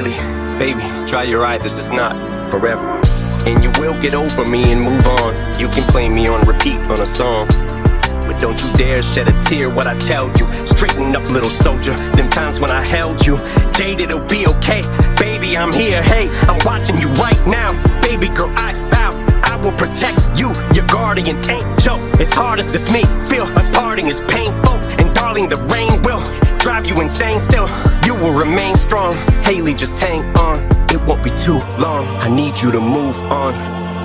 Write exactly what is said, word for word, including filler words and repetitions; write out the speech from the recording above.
Haley, baby, dry your eye, this is not forever. And you will get over me and move on. You can play me on repeat on a song, but don't you dare shed a tear what I tell you. Straighten up, little soldier, them times when I held you. Jade, it'll be okay, baby, I'm here. Hey, I'm watching you right now. Baby girl, I vow I will protect you, your guardian angel. As hard as this may feel, us parting is painful. And darling, the rain will drive you insane. Still, you will remain strong. Haley, just hang on, it won't be too long. I need you to move on.